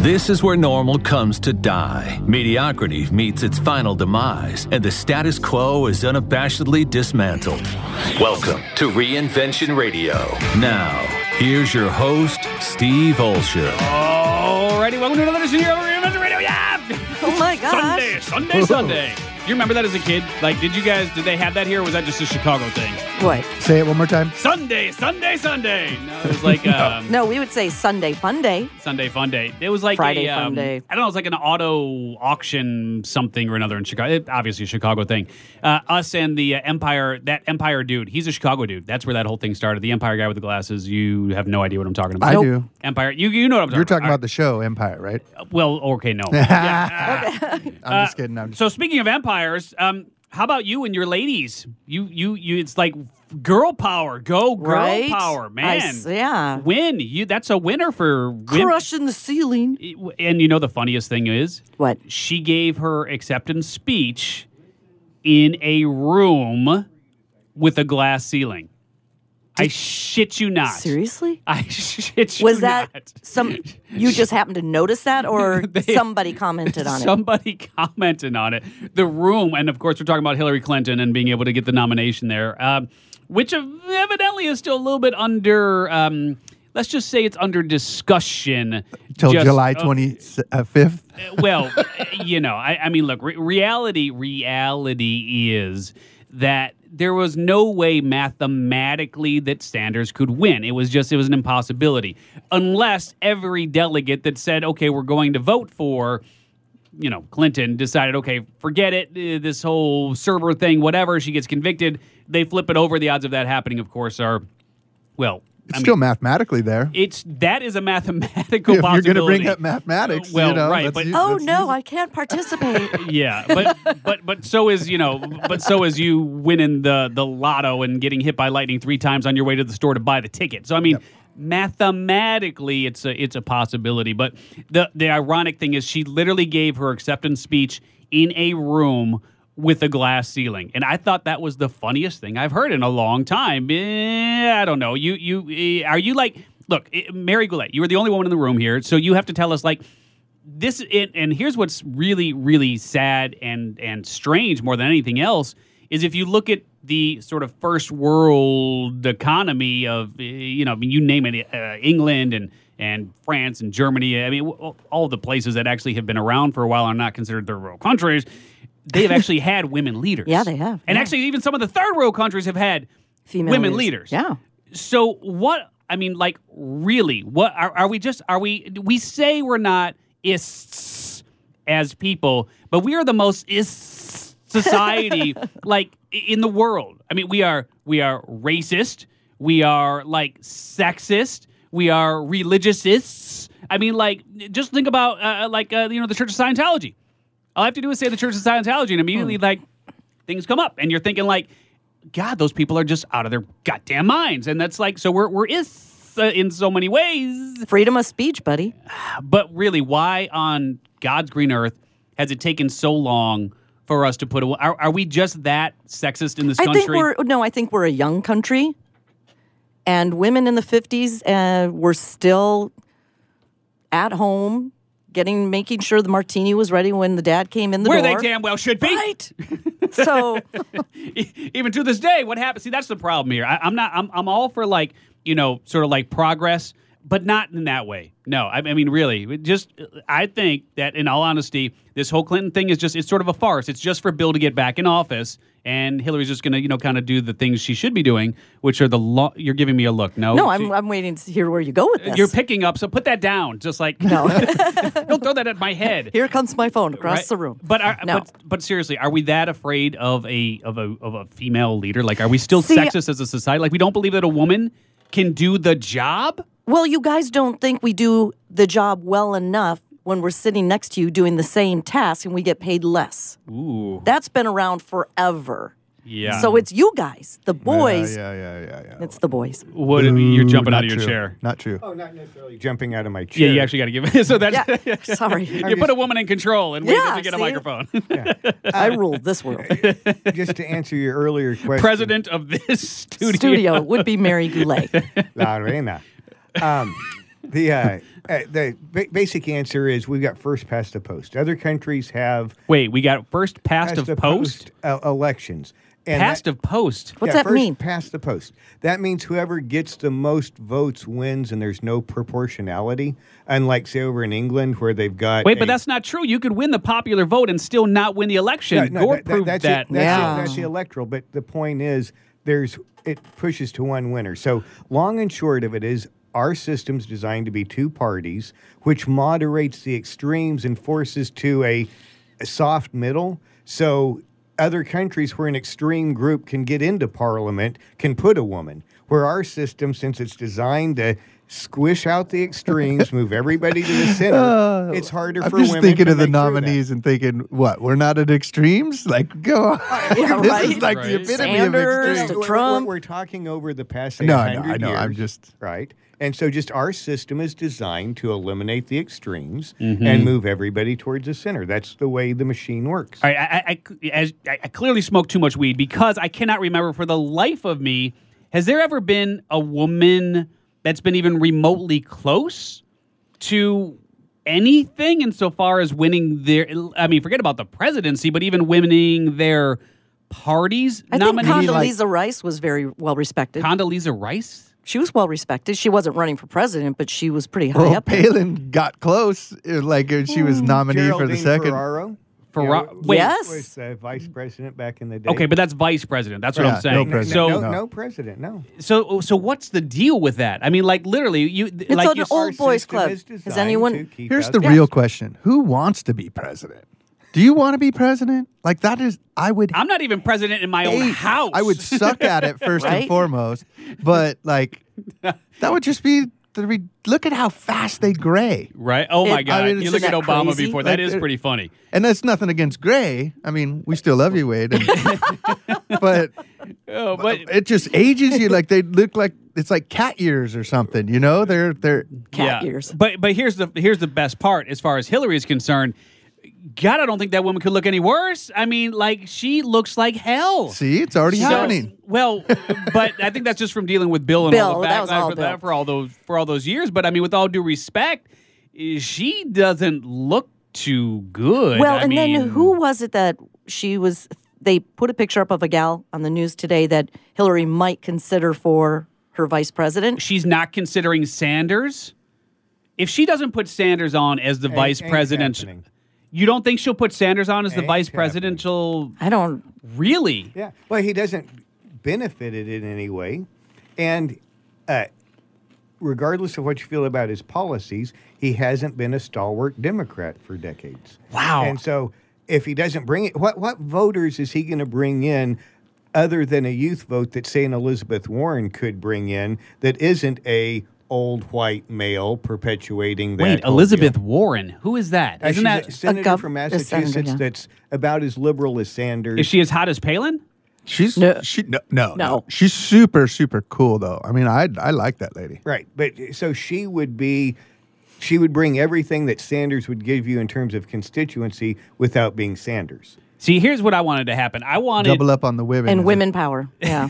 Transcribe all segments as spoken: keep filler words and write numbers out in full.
This is where normal comes to die. Mediocrity meets its final demise, and the status quo is unabashedly dismantled. Welcome to Reinvention Radio. Now, here's your host, Steve Olsher. Alrighty, welcome to another edition here of Reinvention Radio. Yeah! Oh my gosh. Sunday, Sunday, Sunday. Do you remember that as a kid? Like, did you guys, did they have that here, or was that just a Chicago thing? What? Say it one more time. Sunday, Sunday, Sunday. No, it was like, um, No, we would say Sunday Fun Day. Sunday Fun Day. It was like Friday a, Fun um, Day. I don't know, it was like an auto auction something or another in Chicago. It, obviously a Chicago thing. Uh, us and the uh, Empire, that Empire dude, he's a Chicago dude. That's where that whole thing started. The Empire guy with the glasses, you have no idea what I'm talking about. I Nope. do. Empire, you you know what I'm talking You're about. talking about the show Empire, right? Uh, well, okay, no. Yeah. I'm just kidding. I'm just So speaking of empires, um, how about you and your ladies? You, you, you. It's like girl power. Go girl Right? power, I man. s- yeah. Win. You. That's a winner for win. Crushing the ceiling. And you know the funniest thing is, What? she gave her acceptance speech in a room with a glass ceiling. I shit you not. Seriously? I shit you Was that not. some, you just happened to notice that, or They- somebody commented on it? Somebody commented on it. The room, and of course, we're talking about Hillary Clinton and being able to get the nomination there, um, which evidently is still a little bit under. Um, let's just say it's under discussion till Just- July uh, twenty-fifth. well, you know, I, I mean, look, re- reality, reality is that there was no way mathematically that Sanders could win. It was just, it was an impossibility. Unless every delegate that said, okay, we're going to vote for, you know, Clinton decided, okay, forget it, uh, this whole server thing, whatever, she gets convicted, they flip it over. The odds of that happening, of course, are, well, It's I still mean, mathematically there. it's, that is a mathematical If you're possibility. going to bring up mathematics, Well, you know, right, that's but- u- Oh, that's no, easy. I can't participate. Yeah, but but but so is you know, but so is you winning the the lotto and getting hit by lightning three times on your way to the store to buy the ticket. So I mean, mathematically, it's a it's a possibility. But the the ironic thing is, she literally gave her acceptance speech in a room with a glass ceiling, and I thought that was the funniest thing I've heard in a long time. Eh, I don't know. You you eh, are you like look, eh, Mary Goulet? You were the only woman in the room here, so you have to tell us like. This it, and here's what's really, really sad and and strange more than anything else is if you look at the sort of first world economy of uh, you know I mean, you name it, uh, England and and France and Germany. I mean, w- all the places that actually have been around for a while are not considered third world countries. They have actually had women leaders. Yeah, they have, and yeah. actually, even some of the third world countries have had Female women leaders. Yeah. So what? I mean, like, really? What are, are we just? Are we? We say we're not ists as people, but we are the most ist society like in the world. I mean, we are we are racist. We are like sexist. We are religiousists. I mean, like, just think about uh, like uh, you know the Church of Scientology. All I have to do is say the Church of Scientology, and immediately like things come up, and you're thinking like, God, those people are just out of their goddamn minds, and that's like so we're we're ists uh, in so many ways. Freedom of speech, buddy. But really, why on God's green earth has it taken so long for us to put away? Are, are we just that sexist in this I country? think we're, no, I think we're a young country. And women in the fifties uh, were still at home, getting, making sure the martini was ready when the dad came in the Where door. they damn well should be. Right. So, Even to this day, what happens? See, that's the problem here. I, I'm not. I'm. I'm all for like you know, sort of like progress, but not in that way. No, I, I mean, really, just I think that in all honesty, this whole Clinton thing is just, it's sort of a farce. It's just for Bill to get back in office, and Hillary's just going to, you know, kind of do the things she should be doing, which are the law. You're giving me a look. No, no, she- I'm, I'm waiting to hear where you go with this. You're picking up, so put that down. Just like, No. don't throw that at my head. Here comes my phone across Right? the room. But, are, No. but but seriously, are we that afraid of a of a of a female leader? Like, are we still See, sexist as a society? Like, we don't believe that a woman can do the job? Well, you guys don't think we do the job well enough when we're sitting next to you doing the same task and we get paid less. Ooh, That's been around forever. yeah. So it's you guys, the boys. Yeah, yeah, yeah, yeah. yeah. It's the boys. what you're Ooh, jumping not out of your true. chair. Not true. Oh, not necessarily jumping out of my chair. Yeah, you actually got to give it. So that's Yeah, sorry. you put a woman in control and wait Yeah, to get a see? microphone. I rule this world. Just to answer your earlier question. President of this studio. Studio would be Mary Goulet. La Reina. Um, The uh, uh, the ba- basic answer is we've got first past the post. Other countries have Wait, we got first past of the post? uh, elections. And Past that- of post. What's yeah, that first mean? Past the post. That means whoever gets the most votes wins, and there's no proportionality. Unlike, say, over in England, where they've got. Wait, but a- that's not true. You could win the popular vote and still not win the election. No, no, Gore that- that- proved that's that. It, that's, Yeah. it, that's the electoral. But the point is, there's it pushes to one winner. So long and short of it is, our system's designed to be two parties, which moderates the extremes and forces to a, a soft middle. So other countries where an extreme group can get into parliament can put a woman. Where our system, since it's designed to squish out the extremes, move everybody to the center, it's harder I'm for just women thinking to of the make through that. nominees and thinking, what? We're not at extremes? Like, go on. Yeah, this right. is like the Right. epitome Sanders of No, to extreme. we're, Trump. We're, we're talking over the past say, No, one no, hundred I know, years, I'm just- right. And so, just our system is designed to eliminate the extremes Mm-hmm. and move everybody towards the center. That's the way the machine works. All right, I, I, I, as, I I clearly smoked too much weed because I cannot remember for the life of me, has there ever been a woman that's been even remotely close to anything insofar as winning their, I mean, forget about the presidency, but even winning their party's I think nomination? Condoleezza Rice was very well respected. Condoleezza Rice? She was well respected. She wasn't running for president, but she was pretty high Well, up there. Palin got close. uh, Like, uh, she was nominee for the Geraldine second. Ferraro, Ferra- you know, wait. Yes. was uh, vice president back in the day. Okay, but that's vice president. That's what Yeah, I'm saying. no no, president. So, no, No. no president, no. so, so what's the deal with that? I mean, like literally, you It's like an you, old Our boys system club. is Has designed anyone- to keep Here's out the the- real question. Who wants to be president? Do you want to be president? Like, that is, I would I'm not even president in my own hate- house. I would suck at it first and Right? foremost, but like that would just be the re- look at how fast they gray. Right? Oh my It- God! I mean, you it's look at just Obama crazy. before. That Like, is it- pretty funny. And that's nothing against gray. I mean, we still love you, Wade. And, but Oh, but it just ages you. Like they look like it's like cat ears or something. You know, they're they're Cat yeah. ears. But but here's the here's the best part as far as Hillary is concerned. God, I don't think that woman could look any worse. I mean, like she looks like hell. see, it's already So- happening. Well, but I think that's just from dealing with Bill and all Bill, the that was backlash all for Bill. that for all those for all those years. But I mean, with all due respect, eh, she doesn't look too good. Well, I and mean, then who was it that she was? They put a picture up of a gal on the news today that Hillary might consider for her vice president. she's not considering Sanders. If she doesn't put Sanders on as the Ain't- vice ain't presidential, happening. you don't think she'll put Sanders on as the Ain't vice happening. presidential? I don't. Really? Yeah. Well, he doesn't benefit it in any way. And uh, regardless of what you feel about his policies, he hasn't been a stalwart Democrat for decades. Wow. And so if he doesn't bring it, what, what voters is he going to bring in other than a youth vote that, say, an Elizabeth Warren could bring in that isn't a old white male perpetuating that Wait, whole Elizabeth deal? Warren. Who is that? Uh, Isn't she's that a senator gov- from a senator, Massachusetts yeah. that's about as liberal as Sanders. is she as hot as Palin? She's No. she no, no no No. She's super super cool though. I mean, I I like that lady. Right. But so she would be, she would bring everything that Sanders would give you in terms of constituency without being Sanders. See, here's what I wanted to happen. I wanted Double up on the women And Is it- women power. Yeah.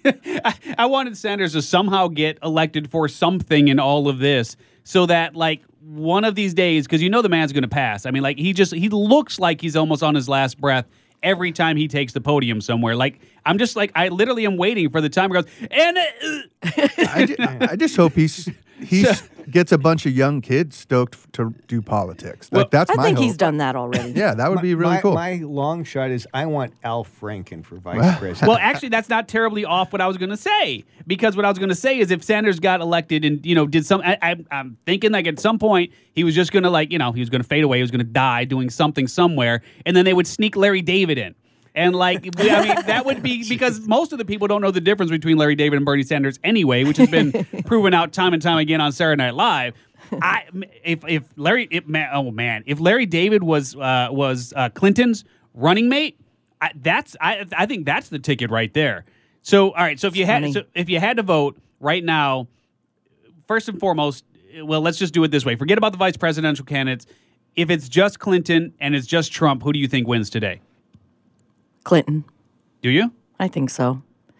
I wanted Sanders to somehow get elected for something in all of this so that like one of these days, because you know the man's going to pass. I mean, like he just, he looks like he's almost on his last breath every time he takes the podium somewhere. Like I'm just like, I literally am waiting for the time he goes, and uh, I, ju- I just hope he's he gets a bunch of young kids stoked f- to do politics. Like that's I my think hope. he's done that already. Yeah, that would be really my, cool. My long shot is I want Al Franken for vice president. well, actually, that's not terribly off what I was going to say, because what I was going to say is if Sanders got elected and, you know, did some, I, I, I'm thinking like at some point he was just going to like, you know, he was going to fade away. He was going to die doing something somewhere. And then they would sneak Larry David in. And like, we- I mean, that would be because most of the people don't know the difference between Larry David and Bernie Sanders anyway, which has been proven out time and time again on Saturday Night Live. I if if Larry, if, man, oh man, if Larry David was uh, was uh, Clinton's running mate, I, that's I I think that's the ticket right there. So all right, so if you had Funny. so if you had to vote right now, first and foremost, well, let's just do it this way. Forget about the vice presidential candidates. If it's just Clinton and it's just Trump, who do you think wins today? Clinton. Do you? I think so.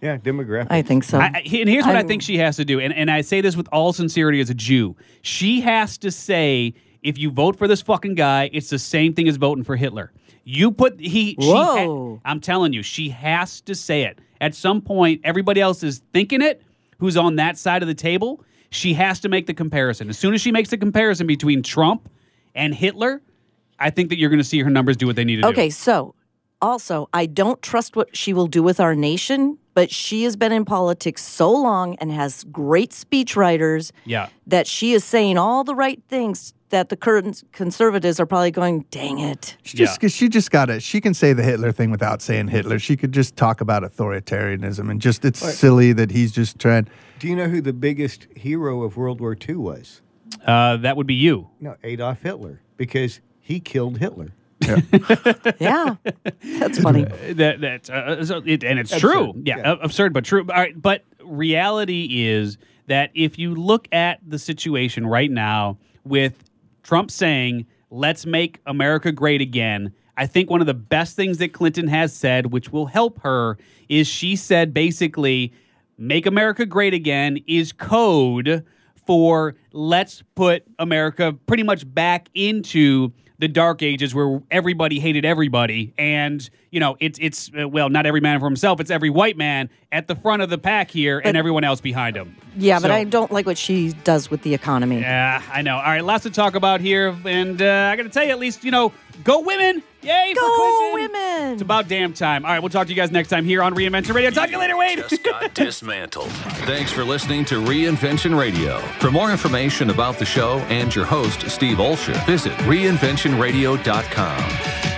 Yeah, demographics. I think so. I, I- and here's what I I'm- think she has to do, and, and I say this with all sincerity as a Jew. She has to say, if you vote for this fucking guy, it's the same thing as voting for Hitler. You put he. She Whoa. ha- I'm telling you, she has to say it. At some point, everybody else is thinking it. Who's on that side of the table? She has to make the comparison. As soon as she makes the comparison between Trump and Hitler, I think that you're going to see her numbers do what they need to do. Okay, so also, I don't trust what she will do with our nation, but she has been in politics so long and has great speechwriters Yeah. that she is saying all the right things that the current conservatives are probably going, dang it. She just, Yeah. she just got it. She can say the Hitler thing without saying Hitler. She could just talk about authoritarianism and just, it's silly that he's just trying. Do you know who the biggest hero of World War Two was? Uh, that would be you. No, Adolf Hitler, because he killed Hitler. Yeah, that's funny. That that uh, so it, and it's Absurd, true. Yeah, yeah. uh, absurd, but true. All right, but reality is that if you look at the situation right now with Trump saying, "Let's make America great again," I think one of the best things that Clinton has said, which will help her, is she said basically, "Make America great again" is code for let's put America pretty much back into the dark ages where everybody hated everybody. And, you know, it's, it's uh, well, not every man for himself. It's every white man at the front of the pack here and everyone else behind him. Yeah, but So- I don't like what she does with the economy. Yeah, I know. All right, lots to talk about here. And uh, I got to tell you, at least, you know, go women. Yay for Go Clinton. women! It's about damn time. All right, we'll talk to you guys next time here on Reinvention Radio. Talk to you later, Wade. Just got dismantled. Thanks for listening to Reinvention Radio. For more information about the show and your host, Steve Olsher, visit reinvention radio dot com.